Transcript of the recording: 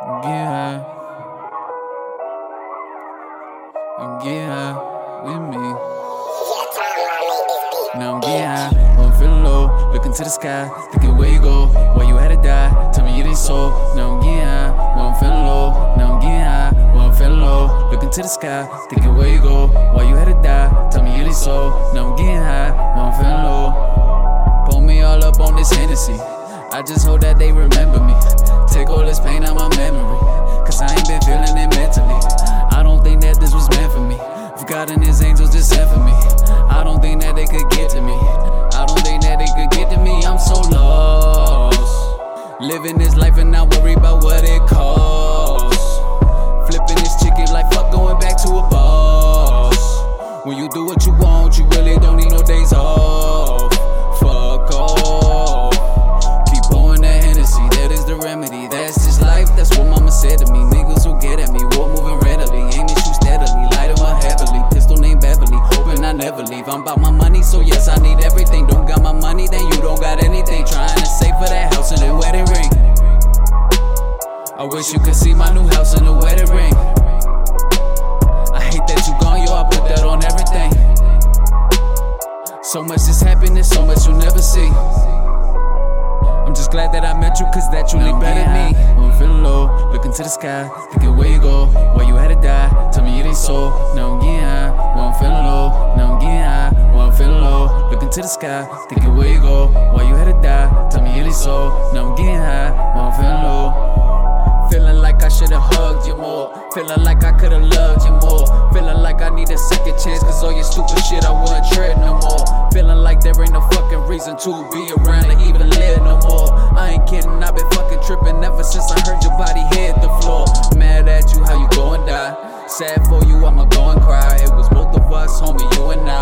Get high. Get high with me. Now I'm getting high, when I'm feeling low. Looking to the sky, thinking where you go. Why you had to die? Tell me you didn't so. Now I'm getting high, when I'm feeling low. Now I'm getting high, when I'm feeling low. Looking to the sky, thinking where you go. Why you had to die? Tell me you didn't so. Now I'm getting high, when I'm feeling low. Pull me all up on this Hennessy. I just hope that they remember me. Take all this pain out my memory, cause I ain't been feeling it mentally. I don't think that this was meant for me. If God and his angels just sent for me, I don't think that they could get to me. I don't think that they could get to me. I'm so lost, living this life and not worry about what it costs. Flipping this chicken like fuck going back to a boss. When you do what you want, you really don't need no days off. Fuck off, keep pouring that Hennessy, that is the remedy. That's just life, that's what mama said to me. Niggas will get at me, war moving readily. Aim and shoot steadily, light 'em up heavily. Pistol named Beverly, hoping I never leave. I'm about my money, so yes, I need everything. Don't got my money, then you don't got anything. Trying to save for that house and the wedding ring. I wish you could see my new house and the wedding ring. I hate that you gone, yo, I put that on everything. So much is happiness, so much you'll never see. I'm just glad that I met you, cause that truly better me. When I'm feeling low, looking to the sky, thinking where you go, why you had to die, tell me you didn't so. Now I'm getting high, when I'm feeling low. Now I'm getting high, when I'm feeling low. Looking to the sky, thinking where you go, why you had to die, tell me you didn't so. Now I'm getting high, when I'm feeling low. Feeling like I should've hugged you more. Feeling like I could've loved you more. Feeling like I need a second chance, cause all your stupid shit I wouldn't tread no more. Feeling like there ain't no fucking reason to be around or even live no more. I ain't kidding, I've been fucking tripping ever since I heard your body hit the floor. Mad at you, how you go and die. Sad for you, I'ma go and cry. It was both of us, homie, you and I.